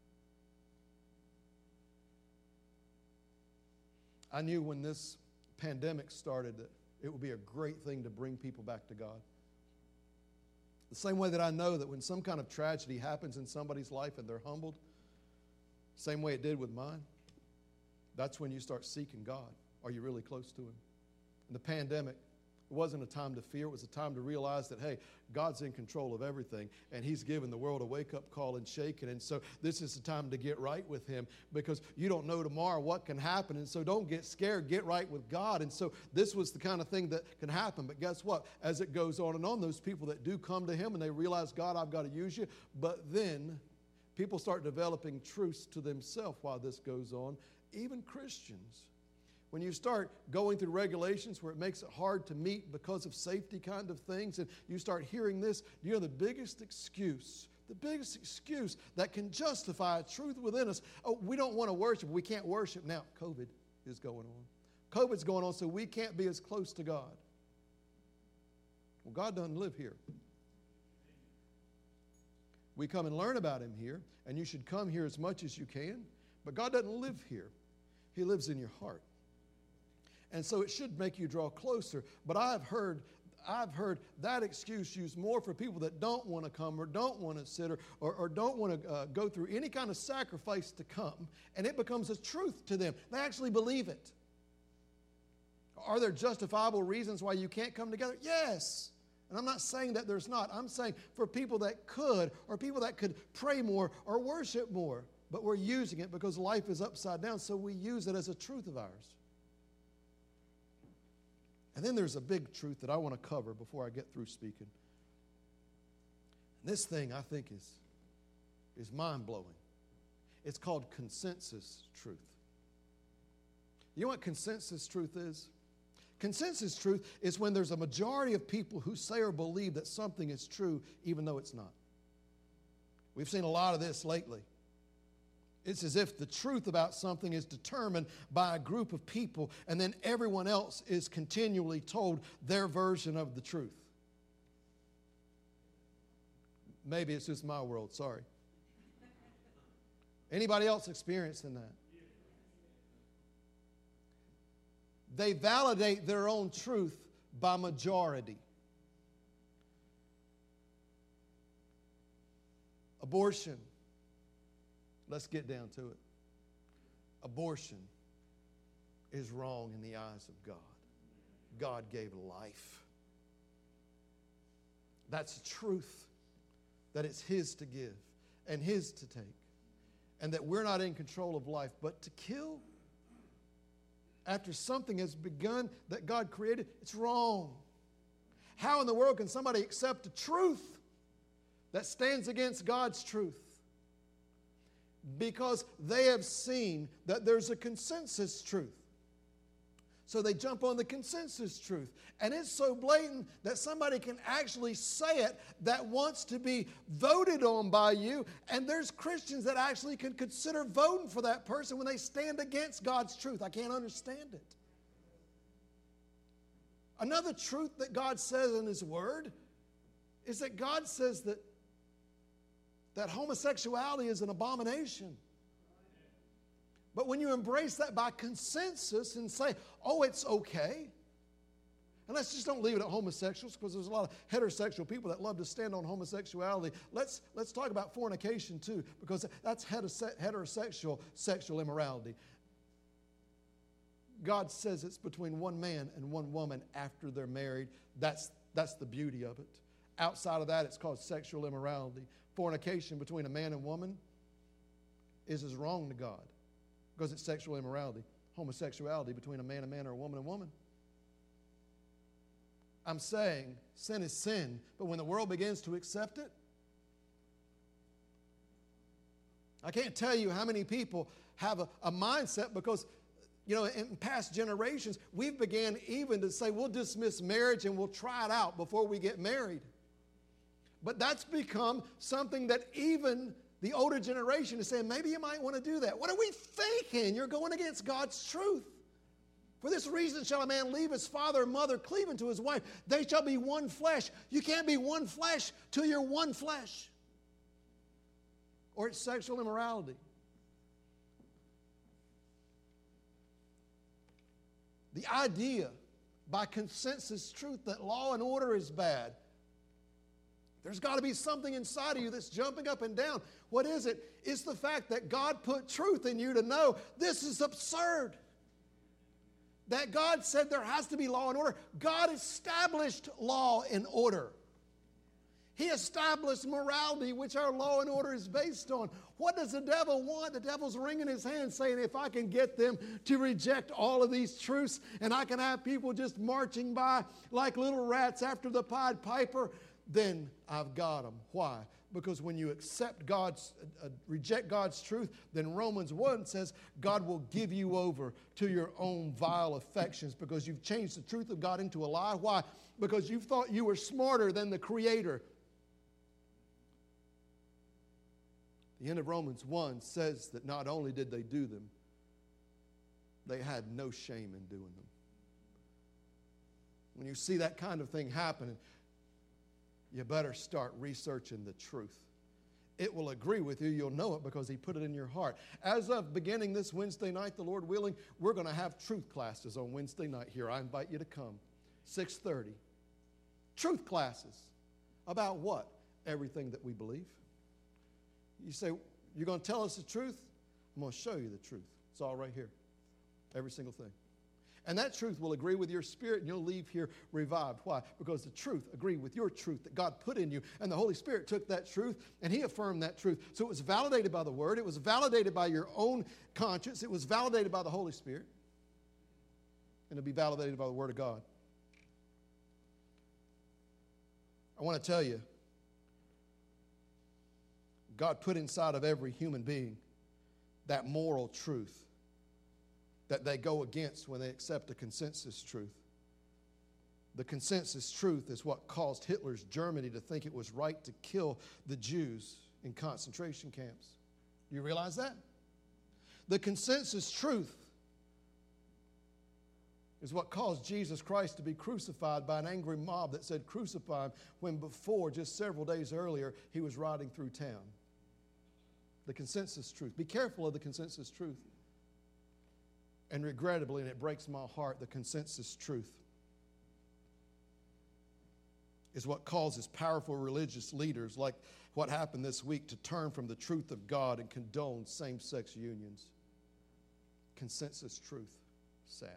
I knew when this pandemic started that it would be a great thing to bring people back to God. The same way that I know that when some kind of tragedy happens in somebody's life and they're humbled, same way it did with mine, that's when you start seeking God. Are you really close to Him? In the pandemic, it wasn't a time to fear. It was a time to realize that, hey, God's in control of everything, and He's given the world a wake-up call and shaking. And so this is the time to get right with Him because you don't know tomorrow what can happen. And so don't get scared. Get right with God. And so this was the kind of thing that can happen. But guess what? As it goes on and on, those people that do come to Him and they realize, God, I've got to use you. But then people start developing truths to themselves while this goes on, even Christians. When you start going through regulations where it makes it hard to meet because of safety kind of things, and you start hearing this, you know the biggest excuse that can justify a truth within us, oh, we don't want to worship, we can't worship. Now, COVID is going on. COVID's going on, so we can't be as close to God. Well, God doesn't live here. We come and learn about Him here, and you should come here as much as you can, but God doesn't live here. He lives in your heart. And so it should make you draw closer. But I've heard that excuse used more for people that don't want to come or don't want to sit or don't want to go through any kind of sacrifice to come. And it becomes a truth to them. They actually believe it. Are there justifiable reasons why you can't come together? Yes. And I'm not saying that there's not. I'm saying for people that could or people that could pray more or worship more. But we're using it because life is upside down, so we use it as a truth of ours. And then there's a big truth that I want to cover before I get through speaking. And this thing I think is mind-blowing. It's called consensus truth. You know what consensus truth is? Consensus truth is when there's a majority of people who say or believe that something is true even though it's not. We've seen a lot of this lately. It's as if the truth about something is determined by a group of people, and then everyone else is continually told their version of the truth. Maybe it's just my world, sorry. Anybody else experiencing that? They validate their own truth by majority. Abortion. Let's get down to it. Abortion is wrong in the eyes of God. God gave life. That's the truth, that it's His to give and His to take, and that we're not in control of life. But to kill after something has begun that God created, it's wrong. How in the world can somebody accept a truth that stands against God's truth? Because they have seen that there's a consensus truth. So they jump on the consensus truth. And it's so blatant that somebody can actually say it that wants to be voted on by you. And there's Christians that actually can consider voting for that person when they stand against God's truth. I can't understand it. Another truth that God says in His Word is that God says that homosexuality is an abomination. But when you embrace that by consensus and say, oh, it's okay, and let's just don't leave it at homosexuals, because there's a lot of heterosexual people that love to stand on homosexuality. Let's talk about fornication too, because that's heterosexual sexual immorality. God says it's between one man and one woman after they're married. That's the beauty of it. Outside of that, it's called sexual immorality. Fornication between a man and woman is as wrong to God because it's sexual immorality. Homosexuality between a man and man or a woman and woman. I'm saying sin is sin, but when the world begins to accept it, I can't tell you how many people have a mindset because, in past generations, we've began even to say we'll dismiss marriage and we'll try it out before we get married. But that's become something that even the older generation is saying, maybe you might want to do that. What are we thinking? You're going against God's truth. For this reason shall a man leave his father and mother, cleave unto his wife. They shall be one flesh. You can't be one flesh till you're one flesh. Or it's sexual immorality. The idea by consensus truth that law and order is bad. There's got to be something inside of you that's jumping up and down. What is it? It's the fact that God put truth in you to know this is absurd. That God said there has to be law and order. God established law and order. He established morality, which our law and order is based on. What does the devil want? The devil's wringing his hands saying, if I can get them to reject all of these truths and I can have people just marching by like little rats after the Pied Piper, then I've got them. Why? Because when you reject God's truth, then Romans 1 says God will give you over to your own vile affections because you've changed the truth of God into a lie. Why? Because you thought you were smarter than the Creator. The end of Romans 1 says that not only did they do them, they had no shame in doing them. When you see that kind of thing happening, you better start researching the truth. It will agree with you. You'll know it because He put it in your heart. As of beginning this Wednesday night, the Lord willing, we're going to have truth classes on Wednesday night here. I invite you to come. 6:30. Truth classes. About what? Everything that we believe. You say, you're going to tell us the truth? I'm going to show you the truth. It's all right here. Every single thing. And that truth will agree with your spirit and you'll leave here revived. Why? Because the truth agreed with your truth that God put in you. And the Holy Spirit took that truth and He affirmed that truth. So it was validated by the Word. It was validated by your own conscience. It was validated by the Holy Spirit. And it'll be validated by the Word of God. I want to tell you, God put inside of every human being that moral truth that they go against when they accept a consensus truth. The consensus truth is what caused Hitler's Germany to think it was right to kill the Jews in concentration camps. Do you realize that? The consensus truth is what caused Jesus Christ to be crucified by an angry mob that said crucify him, when before, just several days earlier, he was riding through town. The consensus truth. Be careful of the consensus truth. And regrettably, and it breaks my heart, the consensus truth is what causes powerful religious leaders like what happened this week to turn from the truth of God and condone same-sex unions. Consensus truth. Sad.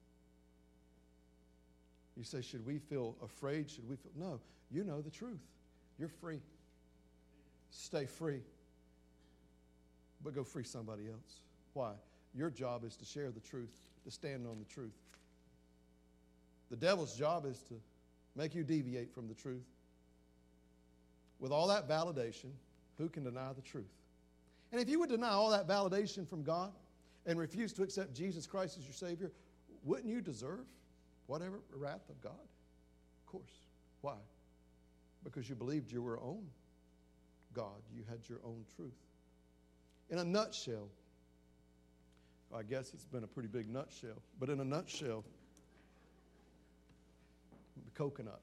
You say, should we feel afraid? Should we feel? No, you know the truth. You're free. Stay free. But go free somebody else. Why? Your job is to share the truth, to stand on the truth. The devil's job is to make you deviate from the truth. With all that validation, who can deny the truth? And if you would deny all that validation from God and refuse to accept Jesus Christ as your Savior, wouldn't you deserve whatever wrath of God? Of course. Why? Because you believed you were your own God. You had your own truth. In a nutshell, I guess it's been a pretty big nutshell, but in a nutshell, the coconut.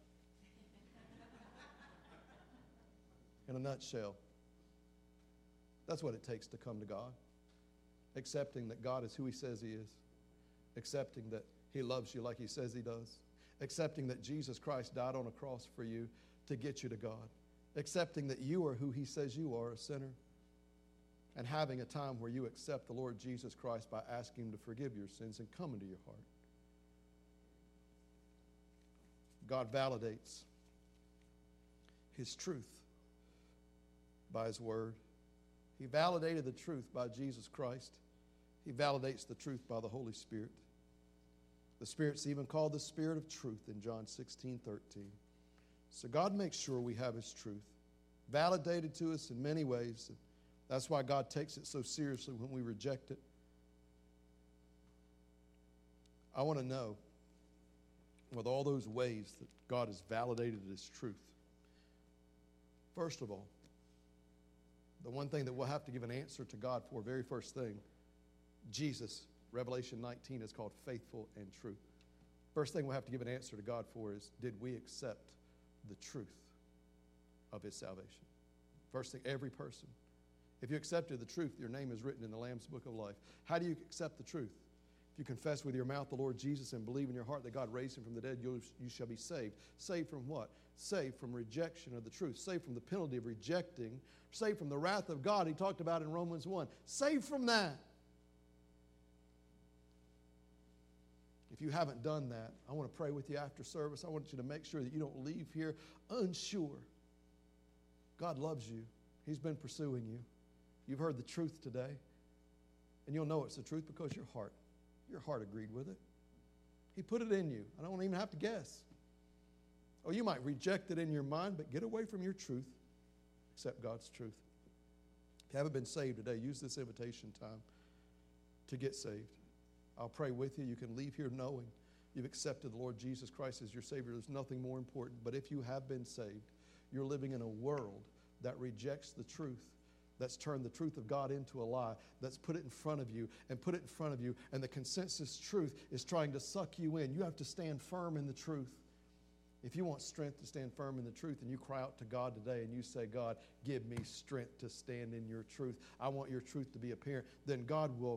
In a nutshell, that's what it takes to come to God. Accepting that God is who He says He is. Accepting that He loves you like He says He does. Accepting that Jesus Christ died on a cross for you to get you to God. Accepting that you are who He says you are, a sinner. And having a time where you accept the Lord Jesus Christ by asking Him to forgive your sins and come into your heart. God validates His truth by His Word. He validated the truth by Jesus Christ. He validates the truth by the Holy Spirit. The Spirit's even called the Spirit of truth in John 16:13. So God makes sure we have His truth, validated to us in many ways. That's why God takes it so seriously when we reject it. I want to know, with all those ways that God has validated His truth, first of all, the one thing that we'll have to give an answer to God for, very first thing, Jesus, Revelation 19, is called faithful and true. First thing we'll have to give an answer to God for is, did we accept the truth of His salvation? First thing, every person. If you accepted the truth, your name is written in the Lamb's Book of Life. How do you accept the truth? If you confess with your mouth the Lord Jesus and believe in your heart that God raised Him from the dead, you shall be saved. Saved from what? Saved from rejection of the truth. Saved from the penalty of rejecting. Saved from the wrath of God He talked about in Romans 1. Saved from that. If you haven't done that, I want to pray with you after service. I want you to make sure that you don't leave here unsure. God loves you. He's been pursuing you. You've heard the truth today. And you'll know it's the truth because your heart agreed with it. He put it in you. I don't even have to guess. Oh, you might reject it in your mind, but get away from your truth. Accept God's truth. If you haven't been saved today, use this invitation time to get saved. I'll pray with you. You can leave here knowing you've accepted the Lord Jesus Christ as your Savior. There's nothing more important. But if you have been saved, you're living in a world that rejects the truth, that's turned the truth of God into a lie, that's put it in front of you and put it in front of you, and the consensus truth is trying to suck you in. You have to stand firm in the truth. If you want strength to stand firm in the truth, and you cry out to God today and you say, God, give me strength to stand in your truth. I want your truth to be apparent. Then God will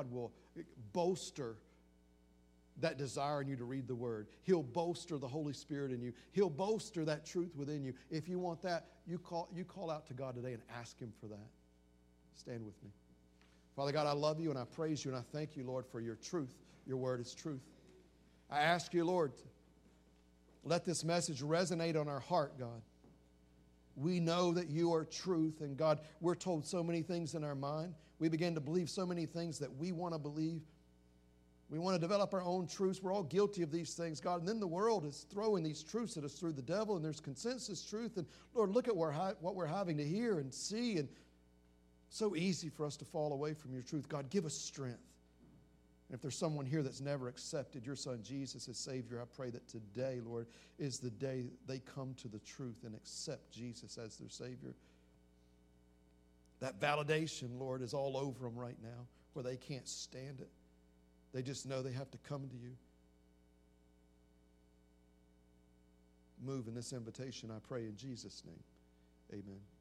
bolster that desire in you to read the Word. He'll bolster the Holy Spirit in you. He'll bolster that truth within you. If you want that, you call out to God today and ask Him for that. Stand with me. Father God, I love you and I praise you and I thank you, Lord, for your truth. Your Word is truth. I ask you, Lord, to let this message resonate on our heart, God. We know that you are truth, and God, we're told so many things in our mind. We begin to believe so many things that we want to believe. We want to develop our own truths. We're all guilty of these things, God. And then the world is throwing these truths at us through the devil, and there's consensus truth. And Lord, look at what we're having to hear and see. And so easy for us to fall away from your truth. God, give us strength. And if there's someone here that's never accepted your Son Jesus as Savior, I pray that today, Lord, is the day they come to the truth and accept Jesus as their Savior. That validation, Lord, is all over them right now. where they can't stand it. They just know they have to come to you. Move in this invitation, I pray in Jesus' name. Amen.